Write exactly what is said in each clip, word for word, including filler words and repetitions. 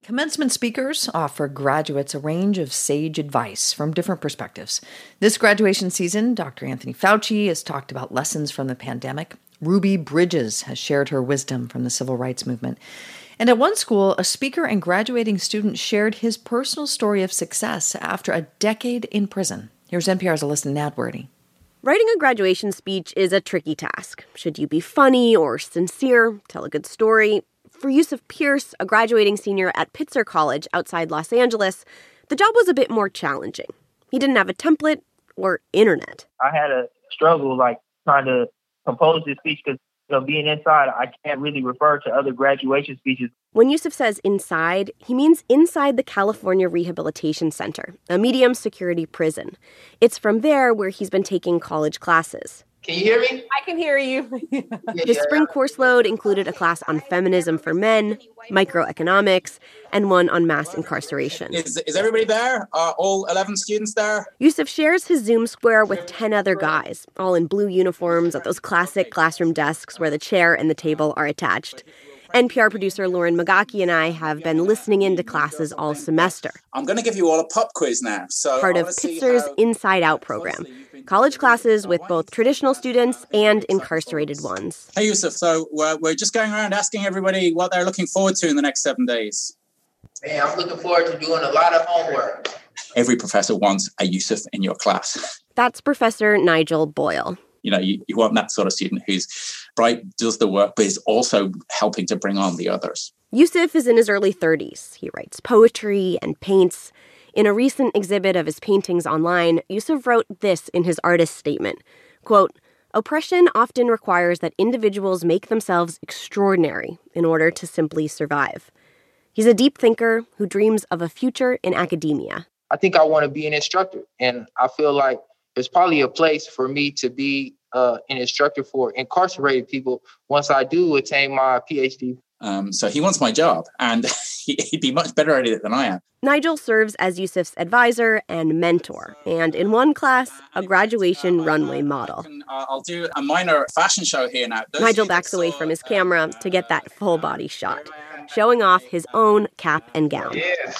Commencement speakers offer graduates a range of sage advice from different perspectives. This graduation season, Doctor Anthony Fauci has talked about lessons from the pandemic. Ruby Bridges has shared her wisdom from the civil rights movement. And at one school, a speaker and graduating student shared his personal story of success after a decade in prison. Here's N P R's Alyssa Nadworny. Writing a graduation speech is a tricky task. Should you be funny or sincere, tell a good story? For Yusuf Pierce, a graduating senior at Pitzer College outside Los Angeles, the job was a bit more challenging. He didn't have a template or internet. I had a struggle, like, trying to compose this speech because, you know, being inside, I can't really refer to other graduation speeches. When Yusuf says inside, he means inside the California Rehabilitation Center, a medium-security prison. It's from there where he's been taking college classes. Can you hear me? I can hear you. His spring course load included a class on feminism for men, microeconomics, and one on mass incarceration. Is, is everybody there? Are all eleven students there? Yusuf shares his Zoom square with ten other guys, all in blue uniforms at those classic classroom desks where the chair and the table are attached. N P R producer Lauren Magaki and I have been listening into classes all semester. I'm going to give you all a pop quiz now. So part of Pitzer's Inside Out program. College classes with both traditional students and incarcerated ones. Hey, Yusuf, so we're, we're just going around asking everybody what they're looking forward to in the next seven days. Man, I'm looking forward to doing a lot of homework. Every professor wants a Yusuf in your class. That's Professor Nigel Boyle. You know, you, you want that sort of student who's bright, does the work, but is also helping to bring on the others. Yusuf is in his early thirties. He writes poetry and paints. In a recent exhibit of his paintings online, Yusuf wrote this in his artist statement, quote, "Oppression often requires that individuals make themselves extraordinary in order to simply survive." He's a deep thinker who dreams of a future in academia. I think I want to be an instructor, and I feel like there's probably a place for me to be uh, an instructor for incarcerated people once I do attain my P H D. Um, so he wants my job, and he'd be much better at it than I am. Nigel serves as Yusuf's advisor and mentor, and in one class, a graduation runway model. I'll do a minor fashion show here now. Those Nigel backs away from his camera to get that full-body shot, showing off his own cap and gown. Yes.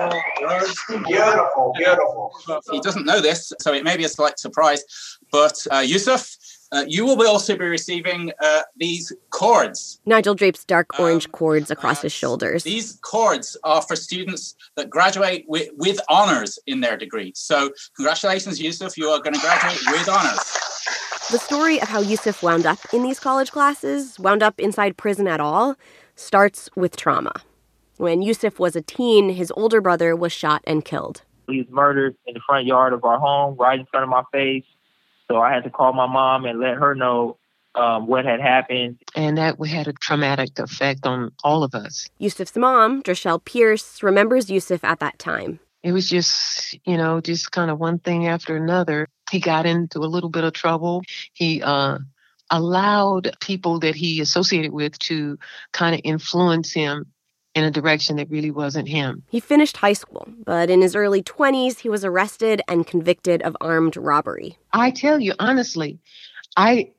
Beautiful, beautiful. He doesn't know this, so it may be a slight surprise, but uh, Yusuf, Uh, you will also be receiving uh, these cords. Nigel drapes dark orange um, cords across uh, his shoulders. These cords are for students that graduate with, with honors in their degree. So congratulations, Yusuf. You are going to graduate with honors. The story of how Yusuf wound up in these college classes, wound up inside prison at all, starts with trauma. When Yusuf was a teen, his older brother was shot and killed. He was murdered in the front yard of our home, right in front of my face. So I had to call my mom and let her know um, what had happened. And that had a traumatic effect on all of us. Yusuf's mom, Drashelle Pierce, remembers Yusuf at that time. It was just, you know, just kind of one thing after another. He got into a little bit of trouble. He uh, allowed people that he associated with to kind of influence him in a direction that really wasn't him. He finished high school, but in his early twenties, he was arrested and convicted of armed robbery. I tell you, honestly, I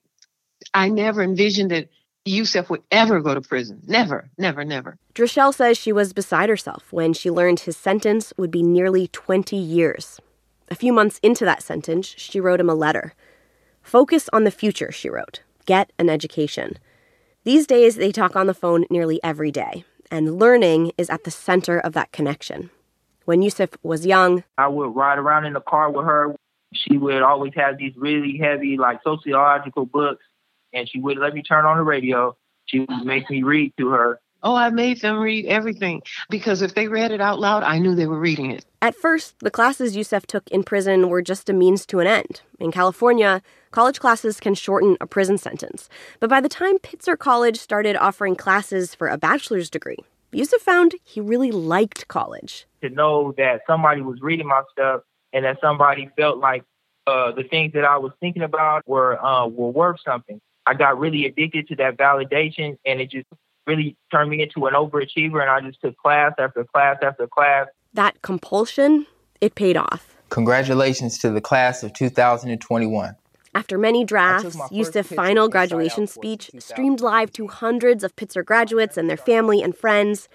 I never envisioned that Yusuf would ever go to prison. Never, never, never. Drashelle says she was beside herself when she learned his sentence would be nearly twenty years. A few months into that sentence, she wrote him a letter. Focus on the future, she wrote. Get an education. These days, they talk on the phone nearly every day. And learning is at the center of that connection. When Yusuf was young, I would ride around in the car with her. She would always have these really heavy, like, sociological books, and she wouldn't let me turn on the radio. She would make me read to her. Oh, I made them read everything, because if they read it out loud, I knew they were reading it. At first, the classes Yusuf took in prison were just a means to an end. In California, college classes can shorten a prison sentence. But by the time Pitzer College started offering classes for a bachelor's degree, Yusuf found he really liked college. To know that somebody was reading my stuff and that somebody felt like uh, the things that I was thinking about were uh, were worth something. I got really addicted to that validation, and it just really turned me into an overachiever, and I just took class after class after class. That compulsion, it paid off. Congratulations to the class of two thousand twenty-one. After many drafts, Yusuf's final graduation speech streamed live to hundreds of Pitzer graduates and their family and friends.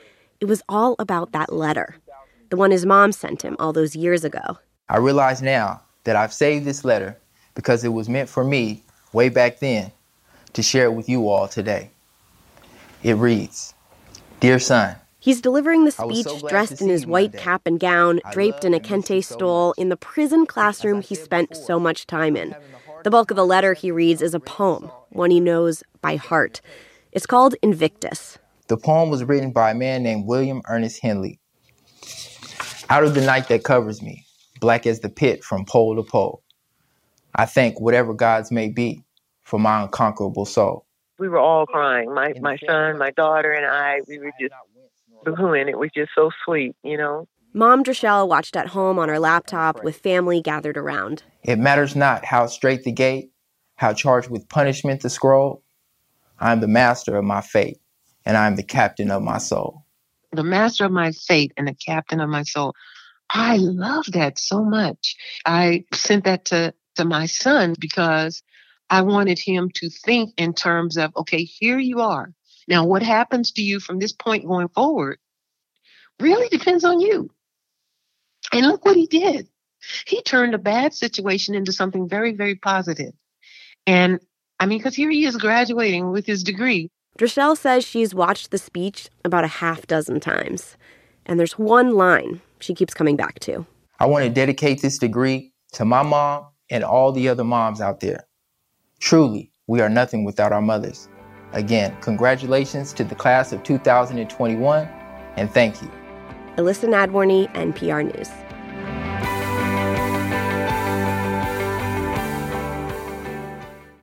it was all about that letter, the one his mom sent him all those years ago. I realize now that I've saved this letter because it was meant for me way back then to share it with you all today. It reads, "Dear son." He's delivering the I was speech so glad dressed to in see his you one white day. cap and gown, I draped love in a and miss you kente so stole much. in the prison classroom he said spent before, so much time in. having a hard The bulk of the time letter he accepting reads what is a I read and poem, saw. one he knows by heart. It's called Invictus. The poem was written by a man named William Ernest Henley. Out of the night that covers me, black as the pit from pole to pole, I thank whatever gods may be for my unconquerable soul. We were all crying. My my son, my daughter, and I, we were just boohooing. It was just so sweet, you know? Mom Drashelle watched at home on her laptop with family gathered around. It matters not how straight the gate, how charged with punishment the scroll. I am the master of my fate, and I am the captain of my soul. The master of my fate and the captain of my soul. I love that so much. I sent that to, to my son because I wanted him to think in terms of, okay, here you are. Now, what happens to you from this point going forward really depends on you. And look what he did. He turned a bad situation into something very, very positive. And I mean, because here he is graduating with his degree. Drashelle says she's watched the speech about a half dozen times. And there's one line she keeps coming back to. I want to dedicate this degree to my mom and all the other moms out there. Truly, we are nothing without our mothers. Again, congratulations to the class of two thousand twenty-one, and thank you. Alyssa Nadworny, N P R News.